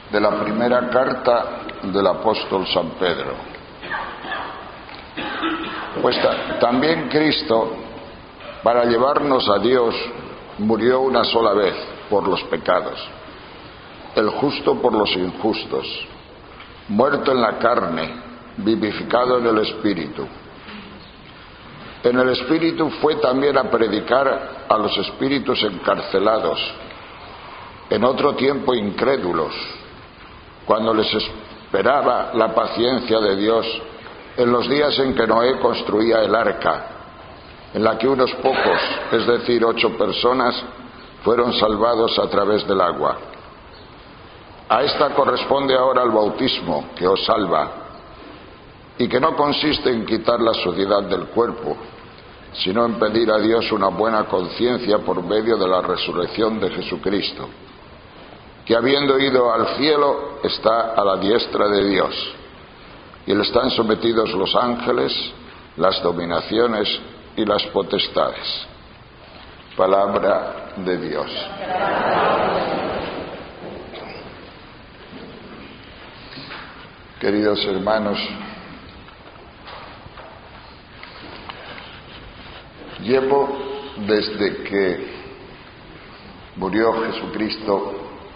de la primera carta del apóstol San Pedro. Pues también Cristo, para llevarnos a Dios, murió una sola vez por los pecados, el justo por los injustos, muerto en la carne, vivificado en el Espíritu. En el Espíritu fue también a predicar a los espíritus encarcelados, en otro tiempo incrédulos, cuando les esperaba la paciencia de Dios en los días en que Noé construía el arca, en la que unos pocos, es decir, 8 personas, fueron salvados a través del agua. A esta corresponde ahora el bautismo, que os salva, y que no consiste en quitar la suciedad del cuerpo, sino en pedir a Dios una buena conciencia por medio de la resurrección de Jesucristo, que habiendo ido al cielo está a la diestra de Dios, y le están sometidos los ángeles, las dominaciones y las potestades. Palabra de Dios. Queridos hermanos, llevo desde que murió Jesucristo,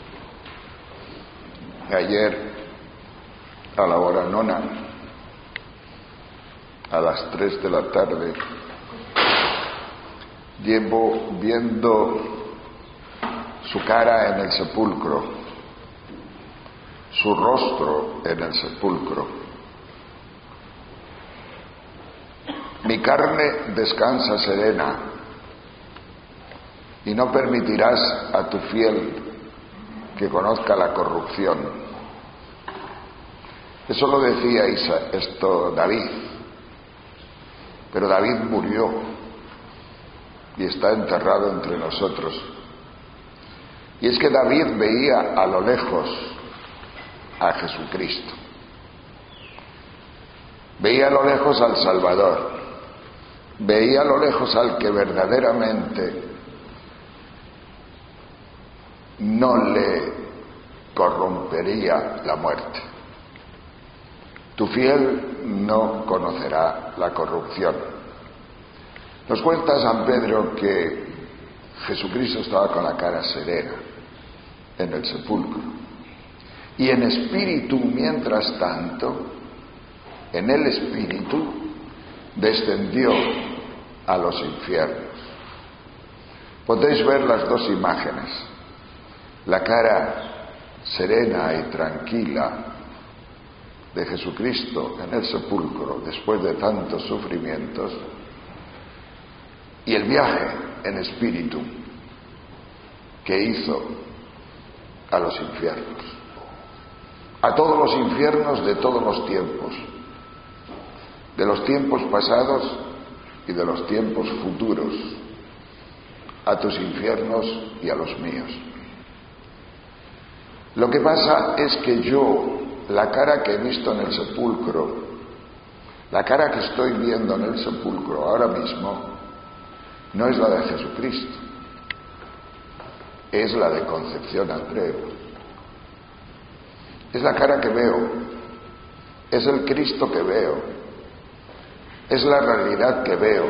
ayer a la hora nona, a las 3 de la tarde, llevo viendo su cara en el sepulcro, su rostro en el sepulcro. Mi carne descansa serena, y no permitirás a tu fiel que conozca la corrupción. Eso lo decía David, pero David murió y está enterrado entre nosotros. Y es que David veía a lo lejos a Jesucristo, veía a lo lejos al Salvador, veía a lo lejos al que verdaderamente no le corrompería la muerte. Tu fiel no conocerá la corrupción. Nos cuenta San Pedro que Jesucristo estaba con la cara serena en el sepulcro, y en espíritu, mientras tanto, en el espíritu descendió a los infiernos. Podéis ver las dos imágenes: la cara serena y tranquila de Jesucristo en el sepulcro después de tantos sufrimientos, y el viaje en espíritu que hizo a los infiernos, a todos los infiernos de todos los tiempos, de los tiempos pasados y de los tiempos futuros, a tus infiernos y a los míos. Lo que pasa es que yo, la cara que he visto en el sepulcro, la cara que estoy viendo en el sepulcro ahora mismo, no es la de Jesucristo, es la de Concepción Andreu. Es la cara que veo, es el Cristo que veo, es la realidad que veo.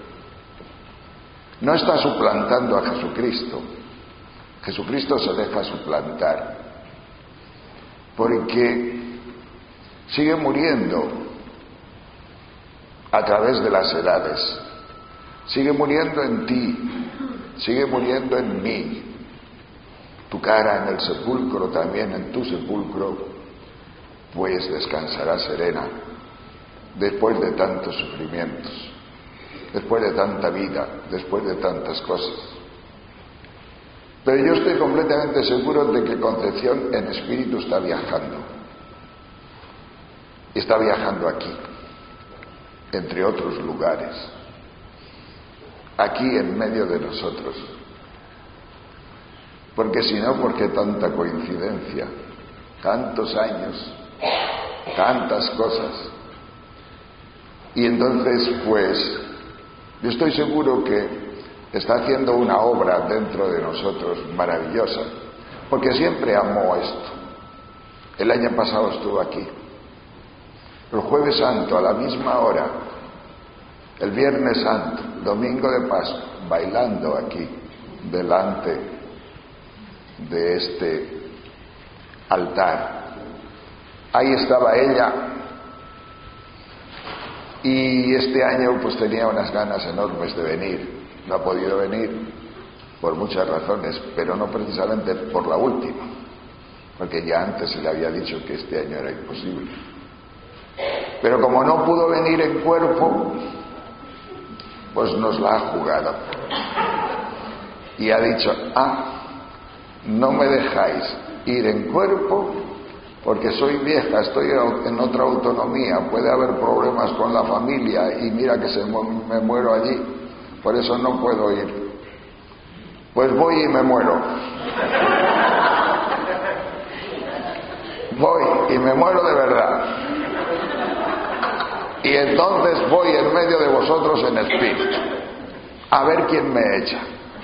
No está suplantando a Jesucristo. Jesucristo se deja suplantar, porque sigue muriendo a través de las edades, sigue muriendo en ti, sigue muriendo en mí. Tu cara en el sepulcro, también en tu sepulcro, pues descansará serena después de tantos sufrimientos, después de tanta vida, después de tantas cosas. Pero yo estoy completamente seguro de que Concepción en espíritu está viajando. Está viajando aquí, entre otros lugares, aquí en medio de nosotros. Porque si no, ¿por qué tanta coincidencia? Tantos años, tantas cosas. Y entonces, pues, yo estoy seguro que está haciendo una obra dentro de nosotros maravillosa, porque siempre amó esto. El año pasado estuvo aquí. El Jueves Santo, a la misma hora. El Viernes Santo, Domingo de Pascua, bailando aquí, delante de este altar. Ahí estaba ella. Y este año pues tenía unas ganas enormes de venir. No ha podido venir por muchas razones, pero no precisamente por la última, porque ya antes se le había dicho que este año era imposible. Pero como no pudo venir en cuerpo, pues nos la ha jugado. Y ha dicho, no me dejáis ir en cuerpo porque soy vieja, estoy en otra autonomía, puede haber problemas con la familia y mira que me muero allí, por eso no puedo ir. Pues voy y me muero. Voy y me muero de verdad. Y entonces voy en medio de vosotros en espíritu, a ver quién me echa,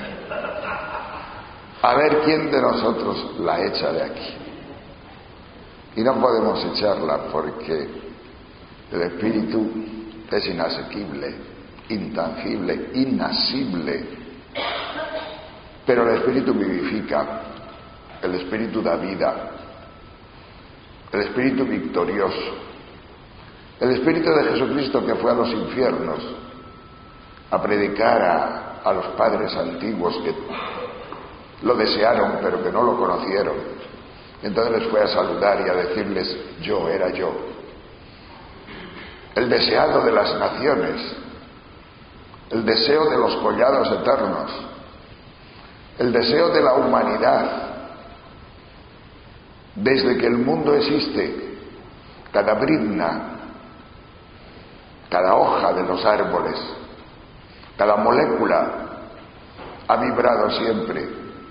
a ver quién de nosotros la echa de aquí. Y no podemos echarla porque el espíritu es inasequible, intangible, inasible. Pero el espíritu vivifica, el espíritu da vida, el espíritu victorioso, el espíritu de Jesucristo que fue a los infiernos a predicar a los padres antiguos que lo desearon pero que no lo conocieron. Entonces les fue a saludar y a decirles, yo era yo. El deseado de las naciones, el deseo de los collados eternos, el deseo de la humanidad. Desde que el mundo existe, cada brizna, cada hoja de los árboles, cada molécula ha vibrado siempre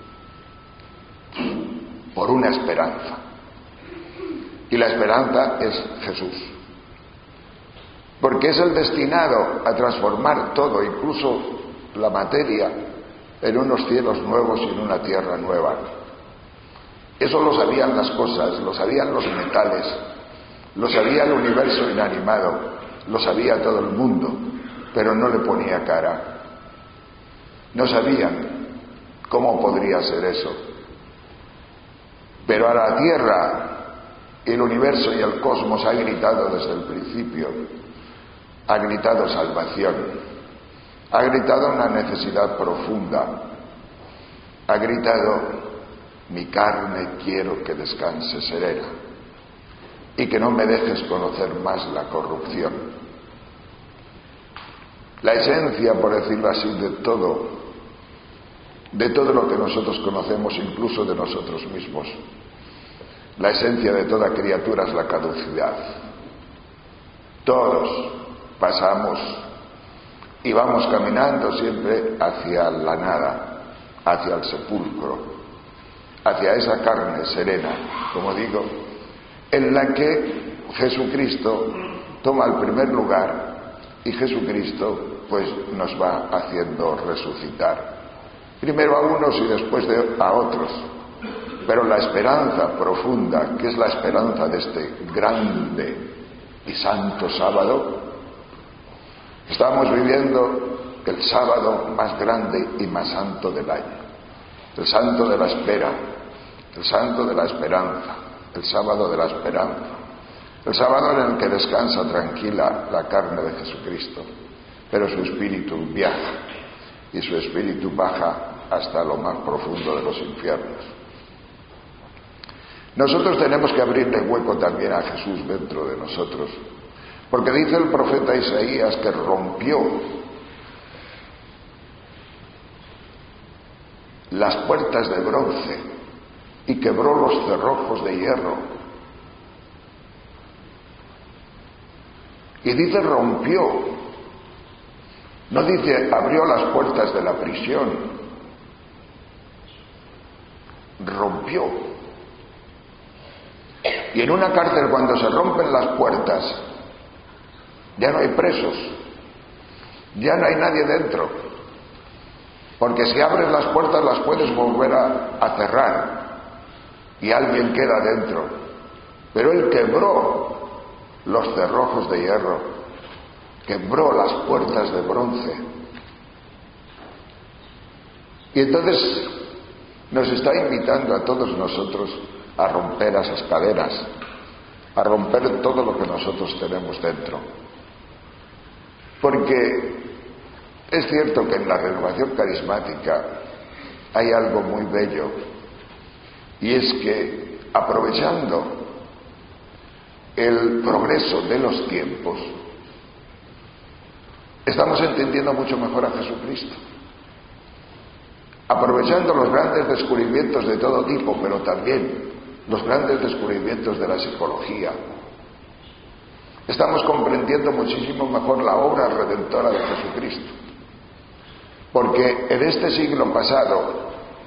por una esperanza. Y la esperanza es Jesús. Porque es el destinado a transformar todo, incluso la materia, en unos cielos nuevos y en una tierra nueva. Eso lo sabían las cosas, lo sabían los metales, lo sabía el universo inanimado, lo sabía todo el mundo, pero no le ponía cara. No sabían cómo podría ser eso. Pero a la tierra, el universo y el cosmos ha gritado desde el principio, ha gritado salvación, ha gritado una necesidad profunda, ha gritado, mi carne quiero que descanse serena y que no me dejes conocer más la corrupción. La esencia, por decirlo así, de todo lo que nosotros conocemos, incluso de nosotros mismos. La esencia de toda criatura es la caducidad. Todos pasamos y vamos caminando siempre hacia la nada, hacia el sepulcro, hacia esa carne serena, como digo, en la que Jesucristo toma el primer lugar y Jesucristo pues nos va haciendo resucitar. Primero a unos y después a otros. Pero la esperanza profunda, que es la esperanza de este grande y santo sábado, estamos viviendo el sábado más grande y más santo del año. El santo de la espera, el santo de la esperanza, el sábado de la esperanza. El sábado en el que descansa tranquila la carne de Jesucristo, pero su espíritu viaja y su espíritu baja hasta lo más profundo de los infiernos. Nosotros tenemos que abrirle hueco también a Jesús dentro de nosotros, porque dice el profeta Isaías que rompió las puertas de bronce y quebró los cerrojos de hierro. Y dice rompió, no dice abrió las puertas de la prisión, rompió. Y en una cárcel, cuando se rompen las puertas, ya no hay presos, ya no hay nadie dentro, porque si abres las puertas las puedes volver a cerrar y alguien queda dentro. Pero Él quebró los cerrojos de hierro, quebró las puertas de bronce. Y entonces nos está invitando a todos nosotros a romper esas cadenas, a romper todo lo que nosotros tenemos dentro. Porque es cierto que en la renovación carismática hay algo muy bello, y es que aprovechando el progreso de los tiempos, estamos entendiendo mucho mejor a Jesucristo. Aprovechando los grandes descubrimientos de todo tipo, pero también los grandes descubrimientos de la psicología, estamos comprendiendo muchísimo mejor la obra redentora de Jesucristo. Porque en este siglo pasado,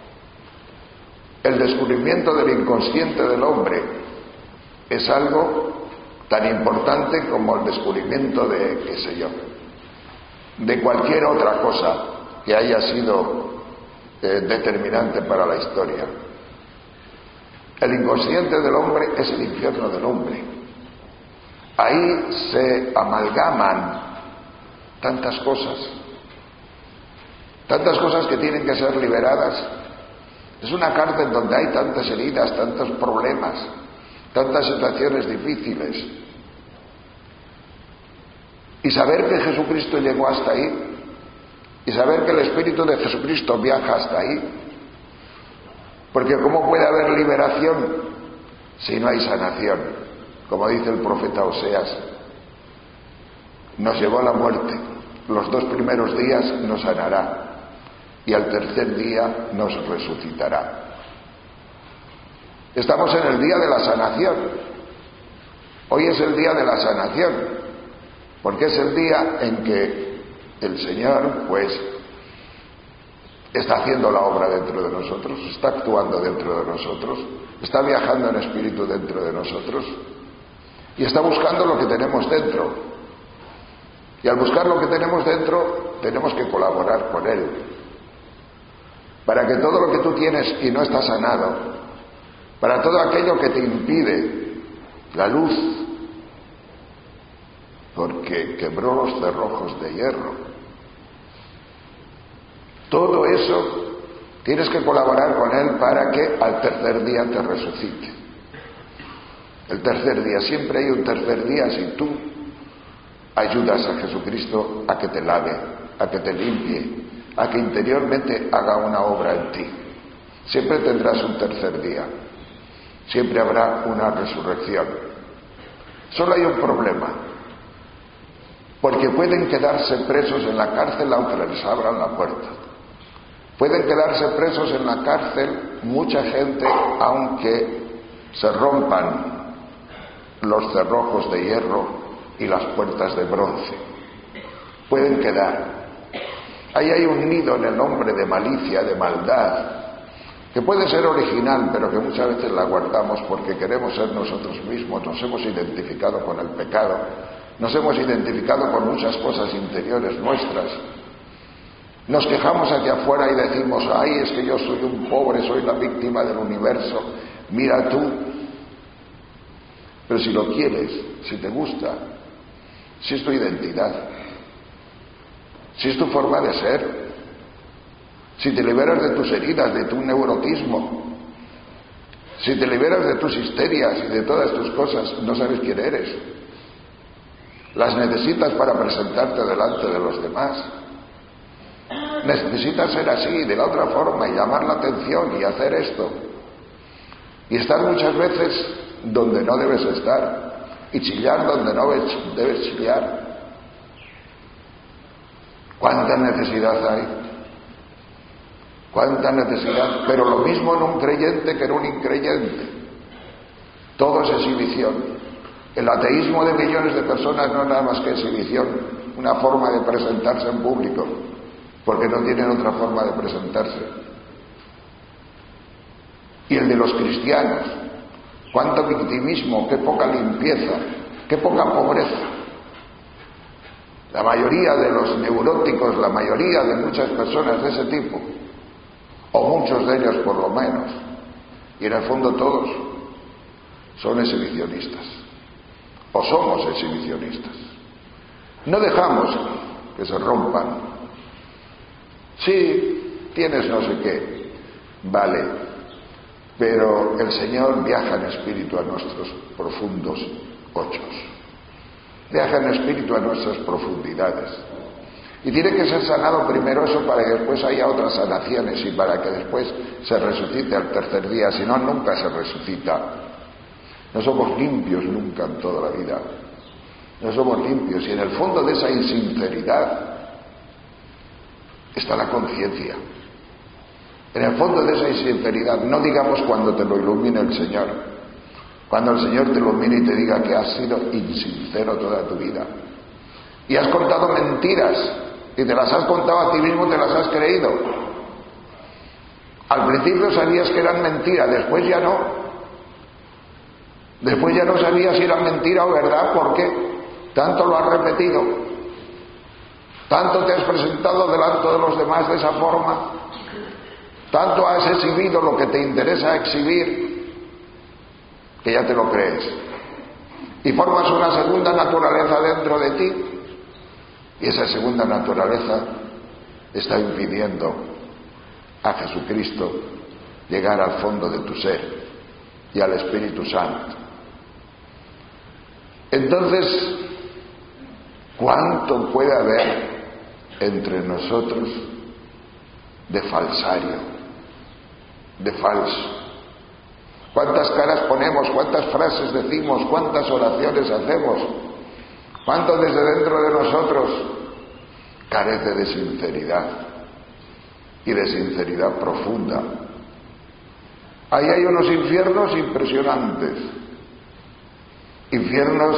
el descubrimiento del inconsciente del hombre es algo tan importante como el descubrimiento de, qué sé yo, de cualquier otra cosa que haya sido determinante para la historia. El inconsciente del hombre es el infierno del hombre. Ahí se amalgaman tantas cosas que tienen que ser liberadas. Es una cárcel donde hay tantas heridas, tantos problemas, tantas situaciones difíciles. Y saber que Jesucristo llegó hasta ahí, y saber que el Espíritu de Jesucristo viaja hasta ahí. Porque ¿cómo puede haber liberación si no hay sanación? Como dice el profeta Oseas, nos llevó a la muerte, los 2 primeros días nos sanará, y al tercer día nos resucitará. Estamos en el día de la sanación. Hoy es el día de la sanación, porque es el día en que el Señor, pues, está haciendo la obra dentro de nosotros, está actuando dentro de nosotros, está viajando en espíritu dentro de nosotros, y está buscando lo que tenemos dentro. Y al buscar lo que tenemos dentro, tenemos que colaborar con Él, para que todo lo que tú tienes y no está sanado, para todo aquello que te impide la luz, porque quebró los cerrojos de hierro, todo eso tienes que colaborar con Él para que al tercer día te resucite. El tercer día, siempre hay un tercer día si tú ayudas a Jesucristo a que te lave, a que te limpie, a que interiormente haga una obra en ti. Siempre tendrás un tercer día, siempre habrá una resurrección. Solo hay un problema, porque pueden quedarse presos en la cárcel aunque les abran la puerta. Pueden quedarse presos en la cárcel mucha gente aunque se rompan los cerrojos de hierro y las puertas de bronce. Pueden quedar. Ahí hay un nido en el hombre de malicia, de maldad, que puede ser original, pero que muchas veces la guardamos porque queremos ser nosotros mismos. Nos hemos identificado con el pecado, nos hemos identificado con muchas cosas interiores nuestras. Nos quejamos hacia afuera y decimos, ay, es que yo soy un pobre, soy la víctima del universo, mira tú. Pero si lo quieres, si te gusta, si es tu identidad, si es tu forma de ser, si te liberas de tus heridas, de tu neurotismo, si te liberas de tus histerias y de todas tus cosas, no sabes quién eres. Las necesitas para presentarte delante de los demás. Necesitas ser así, de la otra forma, y llamar la atención y hacer esto. Y estar muchas veces donde no debes estar, y chillar donde no debes chillar. ¿Cuánta necesidad hay? ¿Cuánta necesidad? Pero lo mismo en un creyente que en un increyente. Todo es exhibición. El ateísmo de millones de personas no es nada más que exhibición, una forma de presentarse en público, porque no tienen otra forma de presentarse. Y el de los cristianos, cuánto victimismo, qué poca limpieza, qué poca pobreza. La mayoría de los neuróticos, la mayoría de muchas personas de ese tipo, o muchos de ellos por lo menos, y en el fondo todos, son exhibicionistas, o somos exhibicionistas. No dejamos que se rompan. Sí, tienes no sé qué, vale, pero el Señor viaja en espíritu a nuestros profundos ochos, viaja en espíritu a nuestras profundidades, y tiene que ser sanado primero eso para que después haya otras sanaciones y para que después se resucite al tercer día. Si no, nunca se resucita. No somos limpios nunca en toda la vida, no somos limpios, y en el fondo de esa insinceridad está la conciencia. En el fondo de esa insinceridad, no digamos cuando te lo ilumine el Señor, cuando el Señor te ilumine y te diga que has sido insincero toda tu vida y has contado mentiras y te las has contado a ti mismo, te las has creído. Al principio sabías que eran mentiras, después ya no. Después ya no sabías si eran mentira o verdad, porque tanto lo has repetido, tanto te has presentado delante de los demás de esa forma, tanto has exhibido lo que te interesa exhibir, que ya te lo crees. Y formas una segunda naturaleza dentro de ti, y esa segunda naturaleza está impidiendo a Jesucristo llegar al fondo de tu ser y al Espíritu Santo. Entonces, ¿cuánto puede haber entre nosotros de falsario, de falso? ¿Cuántas caras ponemos? ¿Cuántas frases decimos? ¿Cuántas oraciones hacemos? ¿Cuánto desde dentro de nosotros carece de sinceridad? Y de sinceridad profunda. Ahí hay unos infiernos impresionantes, infiernos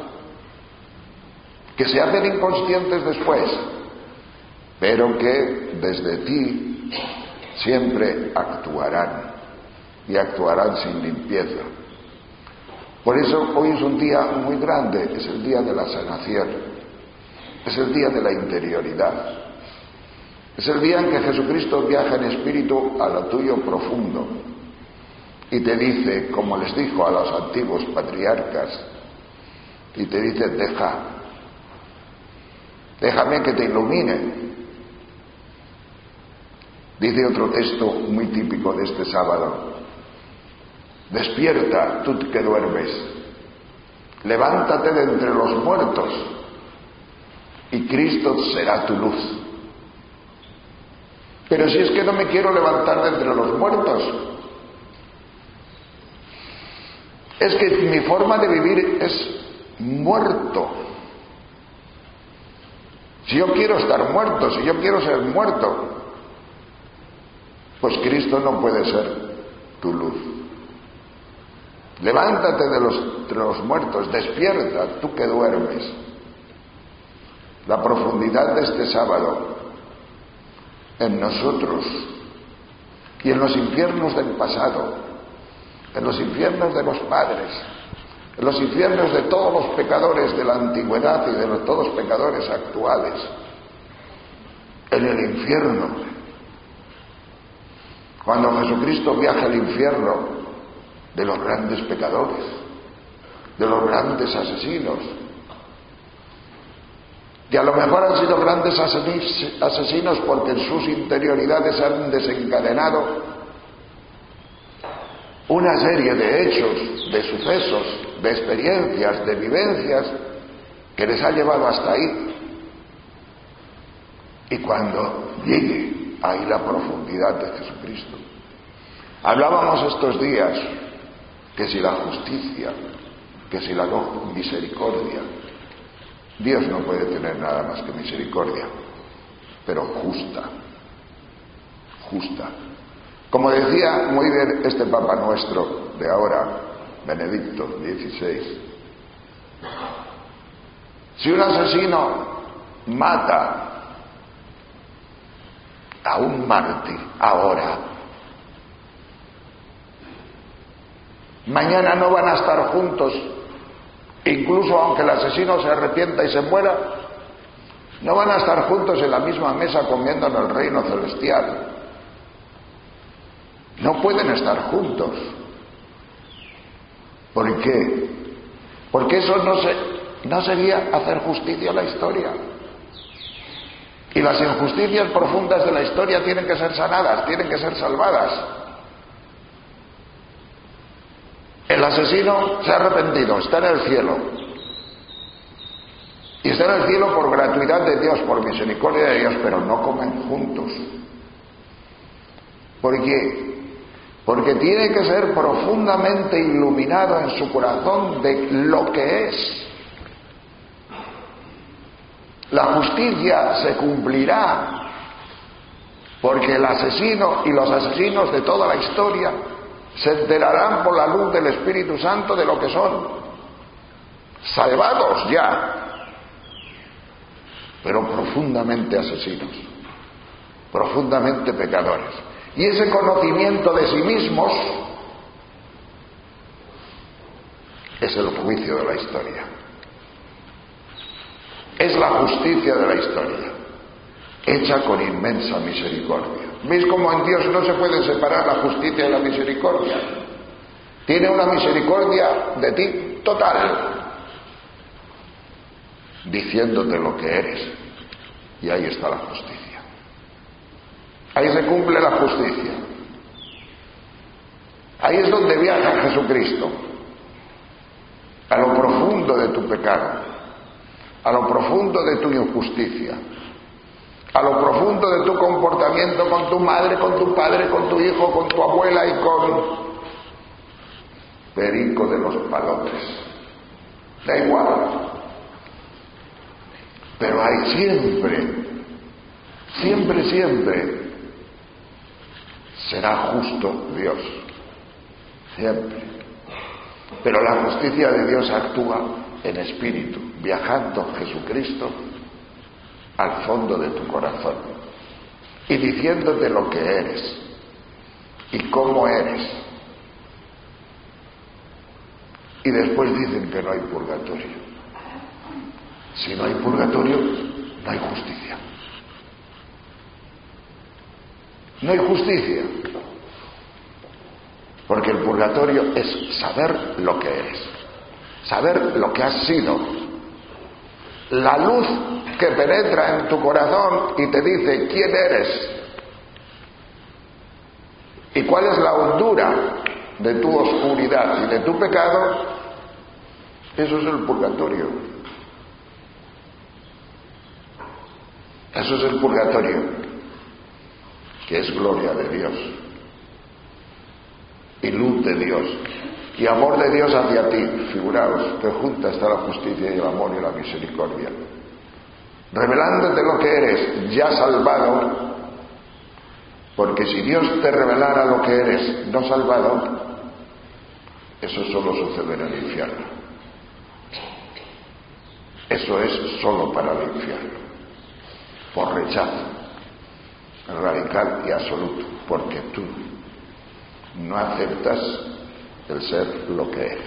que se hacen inconscientes después, pero que desde ti siempre actuarán, y actuarán sin limpieza. Por eso hoy es un día muy grande, es el día de la sanación, es el día de la interioridad, es el día en que Jesucristo viaja en espíritu a lo tuyo profundo y te dice, como les dijo a los antiguos patriarcas, y te dice: déjame que te ilumine. Dice otro texto muy típico de este sábado: despierta, tú que duermes, levántate de entre los muertos, y Cristo será tu luz. Pero si es que no me quiero levantar de entre los muertos, es que mi forma de vivir es muerto. Si yo quiero estar muerto, si yo quiero ser muerto, pues Cristo no puede ser tu luz. Levántate de entre los muertos, despierta, tú que duermes. La profundidad de este sábado en nosotros y en los infiernos del pasado, en los infiernos de los padres, en los infiernos de todos los pecadores de la antigüedad y de todos los pecadores actuales, en el infierno. Cuando Jesucristo viaja al infierno de los grandes pecadores, de los grandes asesinos, que a lo mejor han sido grandes asesinos porque en sus interioridades han desencadenado una serie de hechos, de sucesos, de experiencias, de vivencias que les ha llevado hasta ahí. Y cuando llegue ahí la profundidad de Jesucristo, hablábamos estos días que si la justicia, que si la misericordia, Dios no puede tener nada más que misericordia, pero justa. Como decía muy bien este Papa nuestro de ahora, Benedicto XVI, si un asesino mata a un mártir ahora, mañana no van a estar juntos. Incluso aunque el asesino se arrepienta y se muera, no van a estar juntos en la misma mesa comiendo en el reino celestial. No pueden estar juntos. ¿Por qué? Porque eso no sería hacer justicia a la historia. Y las injusticias profundas de la historia tienen que ser sanadas, tienen que ser salvadas. El asesino se ha arrepentido, está en el cielo. Y está en el cielo por gratuidad de Dios, por misericordia de Dios, pero no comen juntos. ¿Por qué? Porque tiene que ser profundamente iluminado en su corazón de lo que es. La justicia se cumplirá porque el asesino y los asesinos de toda la historia se enterarán por la luz del Espíritu Santo de lo que son. Salvados ya, pero profundamente asesinos, profundamente pecadores. Y ese conocimiento de sí mismos es el juicio de la historia. Es la justicia de la historia, hecha con inmensa misericordia. ¿Veis cómo en Dios no se puede separar la justicia y la misericordia? Tiene una misericordia de ti total, diciéndote lo que eres. Y ahí está la justicia. Ahí se cumple la justicia. Ahí es donde viaja Jesucristo, a lo profundo de tu pecado, a lo profundo de tu injusticia, a lo profundo de tu comportamiento con tu madre, con tu padre, con tu hijo, con tu abuela y con Perico de los Palotes. Da igual. Pero hay siempre será justo Dios. Siempre. Pero la justicia de Dios actúa en espíritu, viajando Jesucristo al fondo de tu corazón y diciéndote lo que eres y cómo eres. Y después dicen que no hay purgatorio. Si no hay purgatorio, no hay justicia. No hay justicia. Porque el purgatorio es saber lo que eres, saber lo que has sido. La luz que penetra en tu corazón y te dice quién eres y cuál es la hondura de tu oscuridad y de tu pecado, eso es el purgatorio. Eso es el purgatorio, que es gloria de Dios y luz de Dios y amor de Dios hacia ti. Figuraos que junta está la justicia y el amor y la misericordia, revelándote lo que eres, ya salvado. Porque si Dios te revelara lo que eres no salvado, eso solo sucede en el infierno. Eso es solo para el infierno, por rechazo radical y absoluto, porque tú no aceptas el ser lo que eres.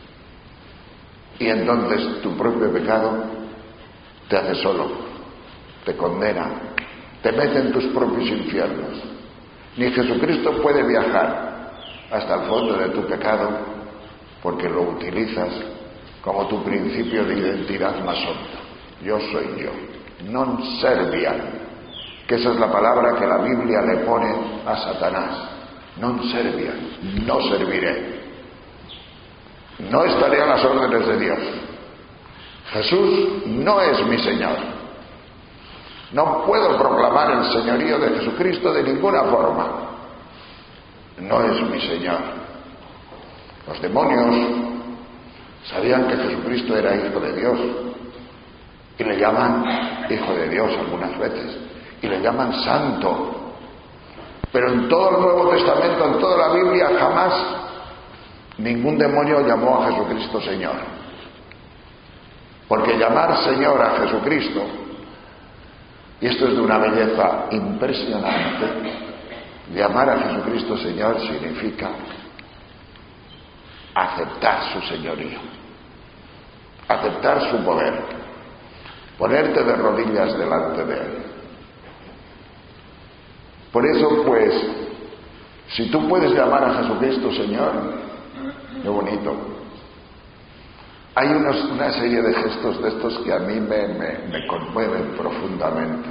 Y entonces tu propio pecado te hace solo, te condena, te mete en tus propios infiernos. Ni Jesucristo puede viajar hasta el fondo de tu pecado porque lo utilizas como tu principio de identidad más honda. Yo soy yo, non serviam, que esa es la palabra que la Biblia le pone a Satanás. Non serviam, no serviré, no estaré a las órdenes de Dios. Jesús no es mi Señor. No puedo proclamar el señorío de Jesucristo de ninguna forma. No es mi Señor. Los demonios sabían que Jesucristo era hijo de Dios y le llaman hijo de Dios algunas veces y le llaman santo. Pero en todo el Nuevo Testamento, en toda la Biblia, jamás ningún demonio llamó a Jesucristo Señor. Porque llamar Señor a Jesucristo, y esto es de una belleza impresionante, llamar a Jesucristo Señor significa aceptar su señorío, aceptar su poder, ponerte de rodillas delante de Él. Por eso, pues, si tú puedes llamar a Jesucristo Señor, qué bonito. Hay una serie de gestos de estos que a mí me conmueven profundamente.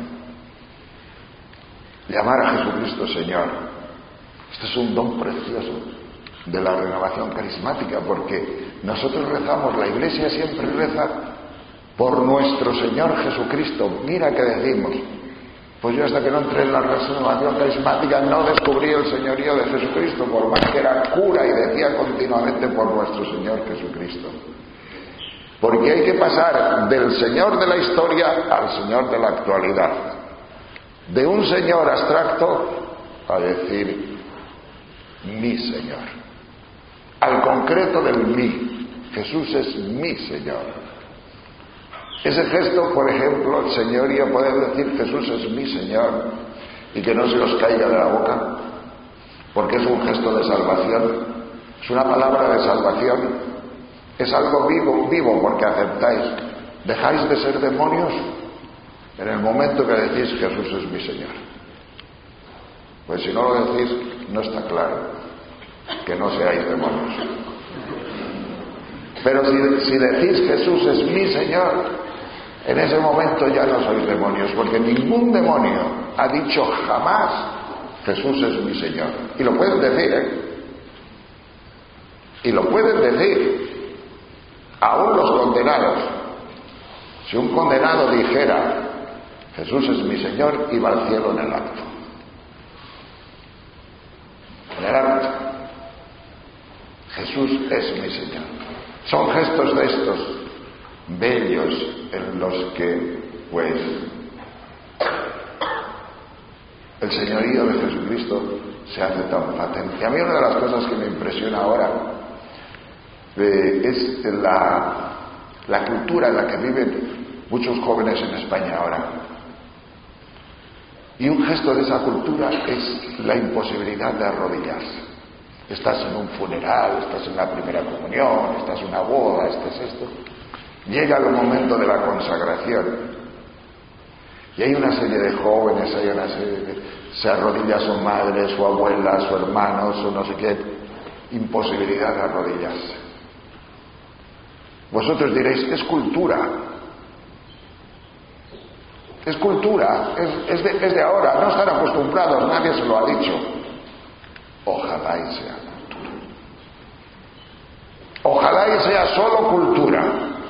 Llamar a Jesucristo Señor. Esto es un don precioso de la renovación carismática, porque nosotros rezamos, la Iglesia siempre reza por nuestro Señor Jesucristo. Mira que decimos, pues yo hasta que no entré en la renovación carismática no descubrí el señorío de Jesucristo, por más que era cura y decía continuamente por nuestro Señor Jesucristo. Porque hay que pasar del Señor de la historia al Señor de la actualidad. De un Señor abstracto a decir mi Señor. Al concreto del mí. Jesús es mi Señor. Ese gesto, por ejemplo, el señorío, poder decir Jesús es mi Señor y que no se os caiga de la boca, porque es un gesto de salvación, es una palabra de salvación, es algo vivo porque aceptáis. ¿Dejáis de ser demonios? En el momento que decís Jesús es mi Señor. Pues si no lo decís, no está claro que no seáis demonios. Pero si decís Jesús es mi Señor, en ese momento ya no sois demonios, porque ningún demonio ha dicho jamás Jesús es mi Señor. Y lo pueden decir, ¿eh? Y lo pueden decir. Aún los condenados. Si un condenado dijera Jesús es mi Señor, iba al cielo en el acto. En el acto. Jesús es mi Señor. Son gestos de estos bellos en los que, pues, el señorío de Jesucristo se hace tan patente. A mí una de las cosas que me impresiona ahora es la cultura en la que viven muchos jóvenes en España ahora. Y un gesto de esa cultura es la imposibilidad de arrodillarse. Estás en un funeral, estás en la primera comunión, estás en una boda, estás esto. Llega el momento de la consagración y hay una serie de jóvenes, se arrodilla su madre, su abuela, su hermano, su no sé qué, imposibilidad de arrodillarse. Vosotros diréis, es cultura. Es cultura, es de ahora, no están acostumbrados, nadie se lo ha dicho. Ojalá y sea cultura. Ojalá y sea solo cultura.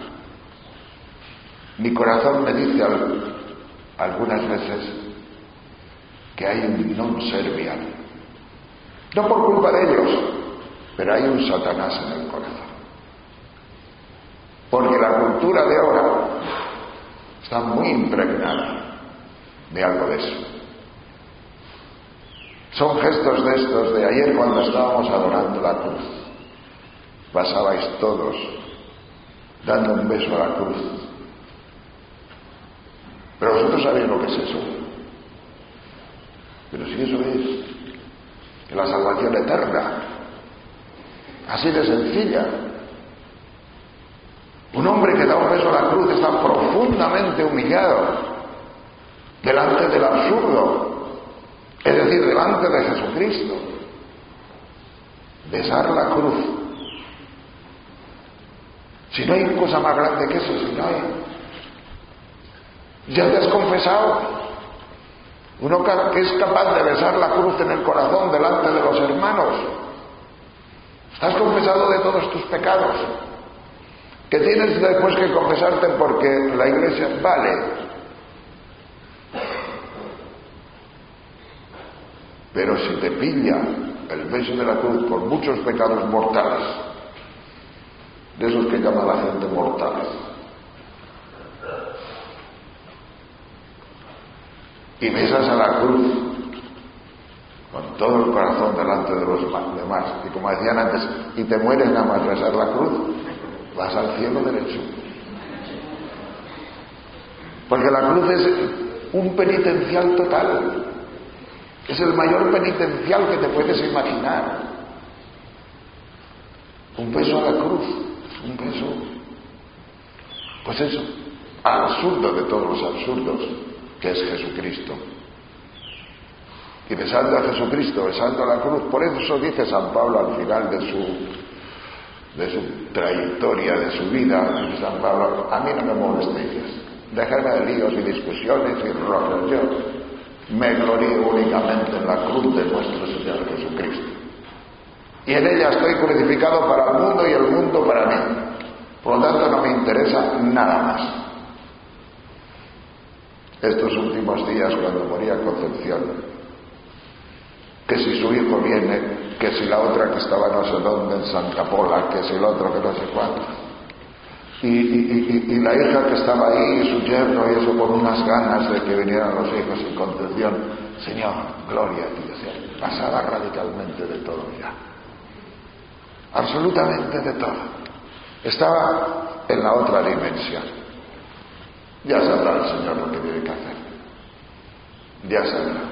Mi corazón me dice algunas veces que hay un non serviam. No por culpa de ellos, pero hay un Satanás en el corazón. Porque la cultura de ahora está muy impregnada de algo de eso. Son gestos de estos de ayer cuando estábamos adorando la cruz. Pasabais todos dando un beso a la cruz. Pero vosotros sabéis lo que es eso. Pero si eso es la salvación eterna, así de sencilla. Un hombre que da un beso a la cruz está profundamente humillado delante del absurdo, es decir, delante de Jesucristo. Besar la cruz. Si no hay cosa más grande que eso, si no hay. ¿Ya te has confesado? Uno que es capaz de besar la cruz en el corazón delante de los hermanos. ¿Estás confesado de todos tus pecados? Que tienes después que confesarte porque la Iglesia vale. Pero si te pilla el beso de la cruz por muchos pecados mortales, de esos que llama la gente mortales, y besas a la cruz con todo el corazón delante de los demás, y como decían antes, y te mueres nada más besar la cruz, vas al cielo derecho. Porque la cruz es un penitencial total, es el mayor penitencial que te puedes imaginar. Un beso a la cruz, un beso, pues eso, al absurdo de todos los absurdos, que es Jesucristo. Y besando a Jesucristo, besando a la cruz, por eso dice San Pablo al final de su trayectoria, de su vida, San Pablo: a mí no me molestéis, dejadme de líos y discusiones y rollos, yo me glorío únicamente en la cruz de nuestro Señor Jesucristo, y en ella estoy crucificado para el mundo y el mundo para mí, por lo tanto no me interesa nada más. Estos últimos días, cuando moría Concepción, que si su hijo viene, que si la otra que estaba no sé dónde, en Santa Pola, que si el otro que no sé cuánto, y la hija que estaba ahí, y su yerno, y eso, con unas ganas de que vinieran los hijos en Concepción: Señor, gloria a ti, decía, pasaba radicalmente de todo ya, absolutamente de todo, estaba en la otra dimensión. Ya sabrá el Señor lo que tiene que hacer, ya sabrá.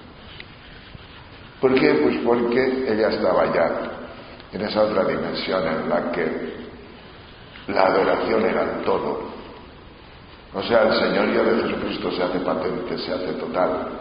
¿Por qué? Pues porque ella estaba ya en esa otra dimensión en la que la adoración era todo. O sea, el señorío de Jesucristo se hace patente, se hace total.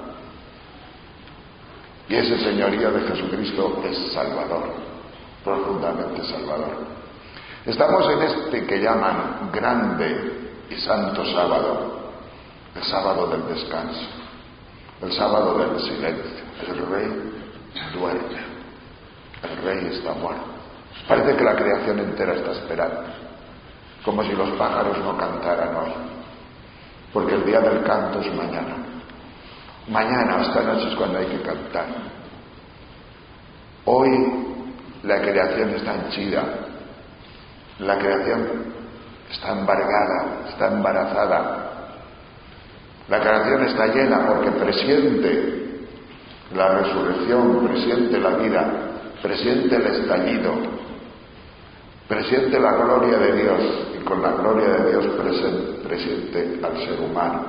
Y ese señorío de Jesucristo es salvador, profundamente salvador. Estamos en este que llaman grande y santo sábado, el sábado del descanso, el sábado del silencio. El Rey duerme, el Rey está muerto. Parece que la creación entera está esperando, como si los pájaros no cantaran hoy, porque el día del canto es mañana. Mañana, esta noche, es cuando hay que cantar. Hoy la creación está henchida, la creación está embargada, está embarazada. La creación está llena porque presiente la resurrección, presiente la vida, presiente el estallido, presiente la gloria de Dios, y con la gloria de Dios presiente al ser humano.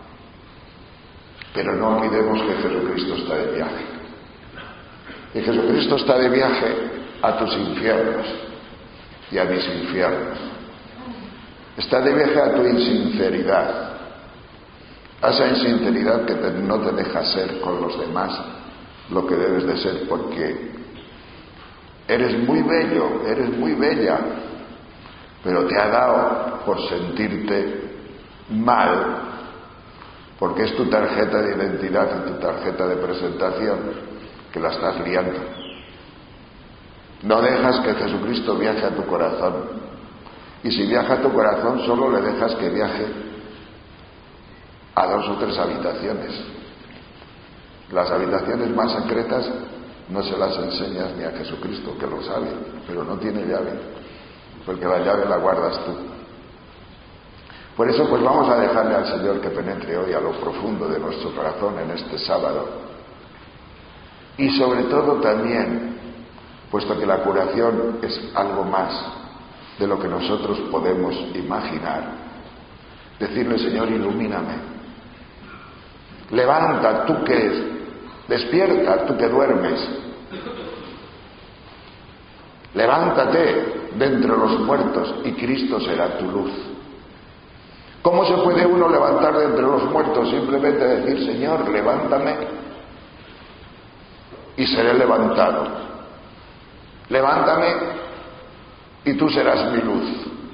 Pero no olvidemos que Jesucristo está de viaje. Y Jesucristo está de viaje a tus infiernos y a mis infiernos. Está de viaje a tu insinceridad, a esa insinceridad que no te deja ser con los demás lo que debes de ser, porque eres muy bello, eres muy bella, pero te ha dado por sentirte mal, porque es tu tarjeta de identidad y tu tarjeta de presentación, que la estás liando. No dejas que Jesucristo viaje a tu corazón. Y si viaja a tu corazón, solo le dejas que viaje a 2 o 3 habitaciones. Las habitaciones más secretas no se las enseñas ni a Jesucristo, que lo sabe, pero no tiene llave, porque la llave la guardas tú. Por eso, pues vamos a dejarle al Señor que penetre hoy a lo profundo de nuestro corazón en este sábado. Y sobre todo también, puesto que la curación es algo más de lo que nosotros podemos imaginar, decirle: Señor, ilumíname, levanta, tú que despierta, tú que duermes, levántate de entre los muertos y Cristo será tu luz. ¿Cómo se puede uno levantar de entre los muertos? Simplemente decir: Señor, levántame y seré levantado, levántame y tú serás mi luz,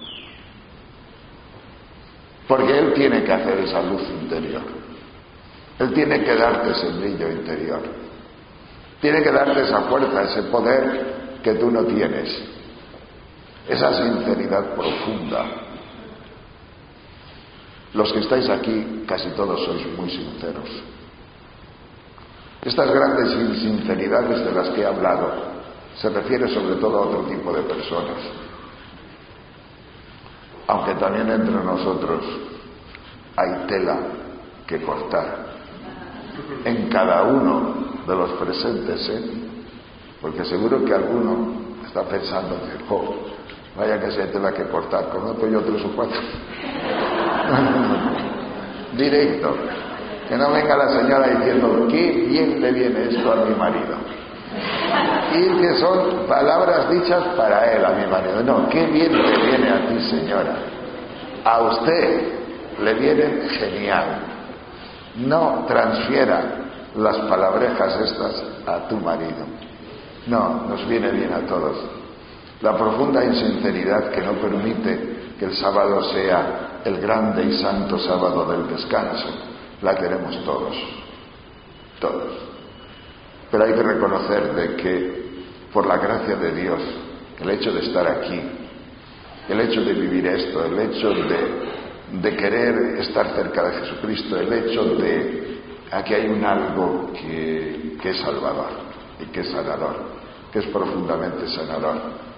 porque Él tiene que hacer esa luz interior, Él tiene que darte ese brillo interior, tiene que darte esa fuerza, ese poder que tú no tienes, esa sinceridad profunda. Los que estáis aquí, casi todos sois muy sinceros. Estas grandes insinceridades de las que he hablado se refiere sobre todo a otro tipo de personas, aunque también entre nosotros hay tela que cortar en cada uno de los presentes, porque seguro que alguno está pensando que vaya que sea tela que cortar, conozco yo 3 o 4 directo, que no venga la señora diciendo: qué bien le viene esto a mi marido, y que son palabras dichas para él, a mi marido. No, qué bien le viene a ti, señora, a usted le viene genial. No transfiera las palabrejas estas a tu marido. No, nos viene bien a todos. La profunda insinceridad que no permite que el sábado sea el grande y santo sábado del descanso, la tenemos todos. Todos. Pero hay que reconocer de que, por la gracia de Dios, el hecho de estar aquí, el hecho de vivir esto, el hecho de querer estar cerca de Jesucristo, el hecho de aquí hay un algo que es salvador y que es sanador, que es profundamente sanador.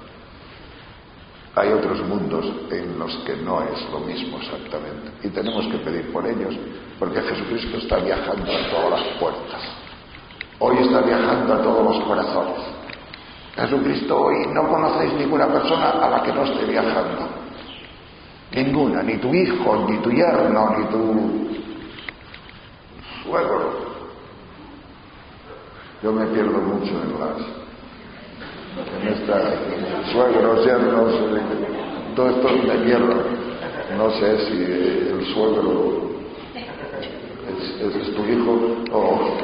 Hay otros mundos en los que no es lo mismo exactamente, y tenemos que pedir por ellos, porque Jesucristo está viajando a todas las puertas. Hoy está viajando a todos los corazones. Jesucristo hoy no conocéis ninguna persona a la que no esté viajando. Ninguna, ni tu hijo, ni tu yerno, ni tu suegro. Yo me pierdo mucho en estas suegros, yernos, todo esto me pierdo. No sé si el suegro es tu hijo o...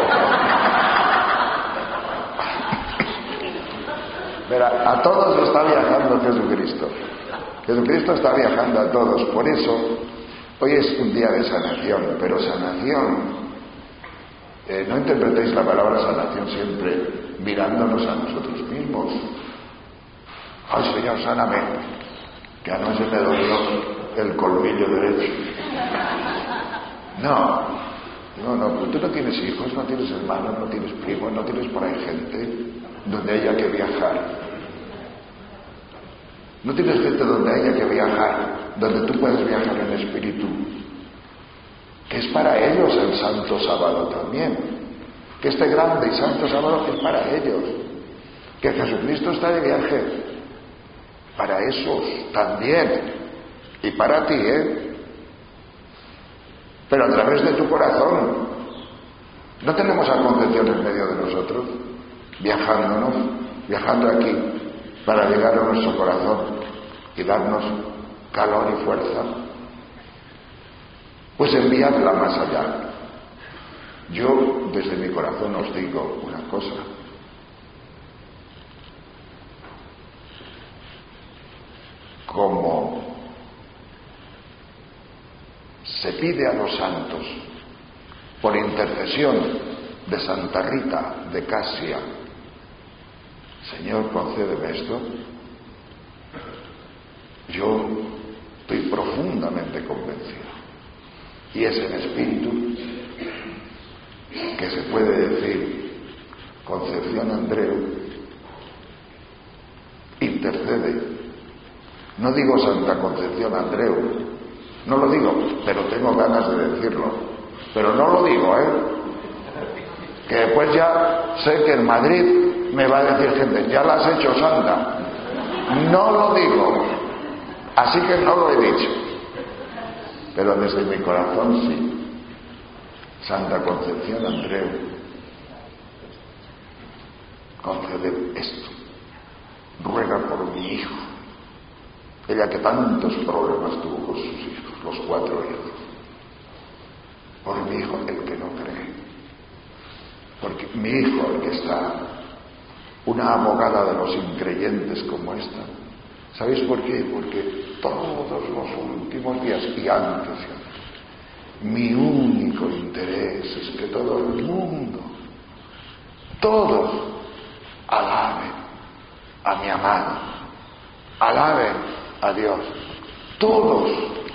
Mira, a todos está viajando Jesucristo. Jesucristo está viajando a todos. Por eso, hoy es un día de sanación, pero sanación, no interpretéis la palabra sanación siempre mirándonos a nosotros mismos. Ay, Señor, sáname, que anoche me dolió el colmillo derecho. No, tú no tienes hijos, no tienes hermanos, no tienes primos, no tienes por ahí gente donde haya que viajar. No tienes gente donde haya que viajar, donde tú puedes viajar en espíritu. Que es para ellos el Santo Sábado también. Que este grande y Santo Sábado es para ellos. Que Jesucristo está de viaje para esos también. Y para ti, Pero a través de tu corazón. No tenemos a Concepción en medio de nosotros, viajando aquí, para llegar a nuestro corazón y darnos calor y fuerza. Pues enviadla más allá. Yo, desde mi corazón, os digo una cosa. Como se pide a los santos, por intercesión de Santa Rita de Casia, Señor, concédeme esto, yo estoy profundamente convencido, y es en espíritu, que se puede decir, Concepción Andreu intercede. No digo Santa Concepción Andreu, no lo digo, pero tengo ganas de decirlo, pero no lo digo, que después ya sé que en Madrid me va a decir gente, ya la has hecho santa. No lo digo, así que no lo he dicho, pero desde mi corazón sí. Santa Concepción Andreu, concede esto, ruega por mi hijo, ella que tantos problemas tuvo con sus hijos, los 4 hijos, por mi hijo el que no cree, porque mi hijo el que está, una abogada de los increyentes como esta. ¿Sabéis por qué? Porque todos los últimos días y antes, mi único interés es que todo el mundo, todos, alaben a mi amado, alaben a Dios, todos,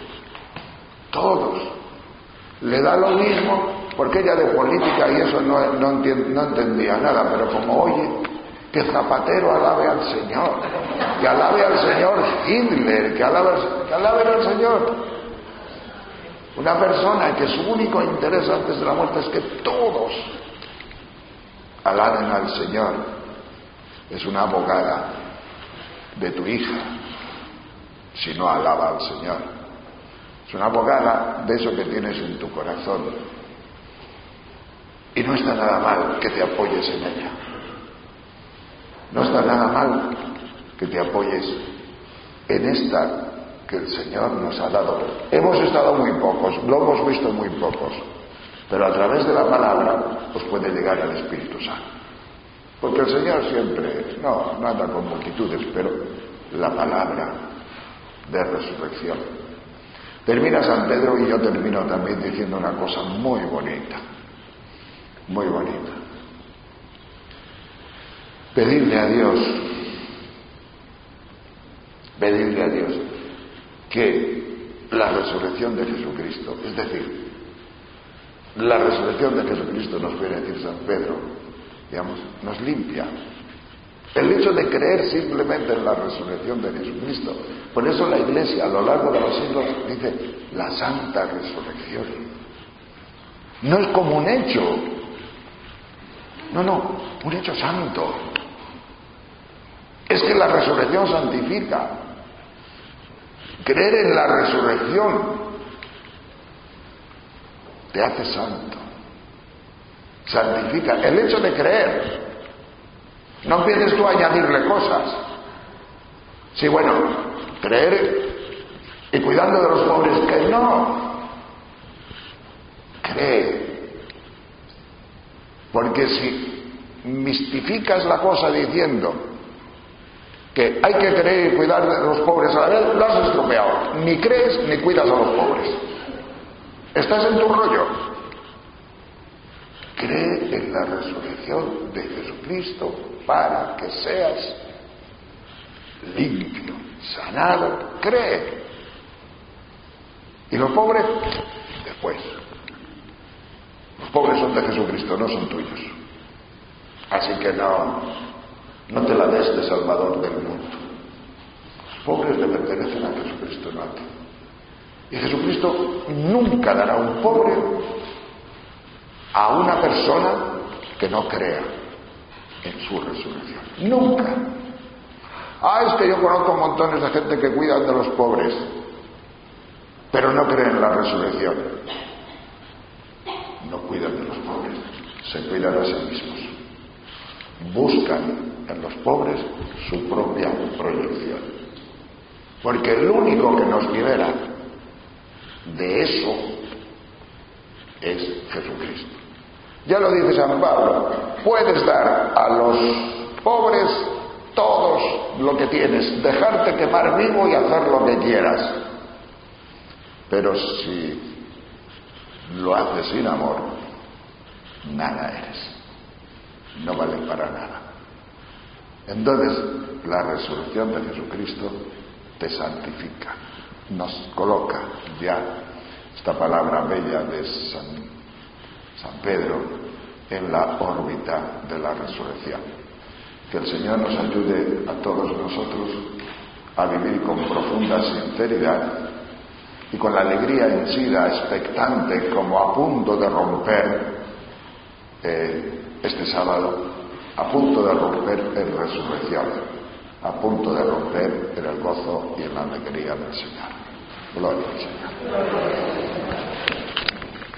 le da lo mismo, porque ella de política y eso no entendía nada, pero como oye, que Zapatero alabe al Señor, que alabe al señor Hitler, que alaben al Señor. Una persona que su único interés antes de la muerte es que todos alaben al Señor, es una abogada de tu hija, si no alaba al Señor. Es una abogada de eso que tienes en tu corazón. Y no está nada mal que te apoyes en ella. No está nada mal que te apoyes en esta que el Señor nos ha dado. Hemos estado muy pocos, lo hemos visto muy pocos, pero a través de la palabra os puede llegar el Espíritu Santo. Porque el Señor siempre, no anda con multitudes, pero la palabra de resurrección. Termina San Pedro y yo termino también diciendo una cosa muy bonita, muy bonita. Pedirle a Dios que la resurrección de Jesucristo, es decir, la resurrección de Jesucristo, nos puede decir San Pedro, digamos, nos limpia. El hecho de creer simplemente en la resurrección de Jesucristo. Por eso la Iglesia a lo largo de los siglos dice la santa resurrección. No es como un hecho. No, un hecho santo. Es que la resurrección santifica. Creer en la resurrección te hace santo. Santifica. El hecho de creer. No empieces tú a añadirle cosas. Sí, bueno, creer y cuidando de los pobres, que no. Cree. Porque si mistificas la cosa diciendo que hay que creer y cuidar de los pobres a la vez, lo has estropeado. Ni crees ni cuidas a los pobres. Estás en tu rollo. Cree en la resurrección de Jesucristo para que seas limpio, sanado. Cree. Y los pobres, después. Los pobres son de Jesucristo, no son tuyos. Así que no te la des de salvador del mundo. Los pobres le pertenecen a Jesucristo, no a ti. Y Jesucristo nunca dará un pobre a una persona que no crea en su resurrección. Nunca. Es que yo conozco montones de gente que cuidan de los pobres, pero no creen en la resurrección. No cuidan de los pobres, se cuidan a sí mismos. Buscan en los pobres su propia proyección. Porque el único que nos libera de eso es Jesucristo. Ya lo dice San Pablo, puedes dar a los pobres todos lo que tienes, dejarte quemar vivo y hacer lo que quieras. Pero si lo haces sin amor, nada eres. No vale para nada. Entonces, la resurrección de Jesucristo te santifica, nos coloca ya esta palabra bella de San Pedro en la órbita de la resurrección. Que el Señor nos ayude a todos nosotros a vivir con profunda sinceridad y con la alegría henchida, expectante, como a punto de romper este sábado, a punto de romper en resurrección, a punto de romper en el gozo y en la alegría del Señor. Gloria al Señor.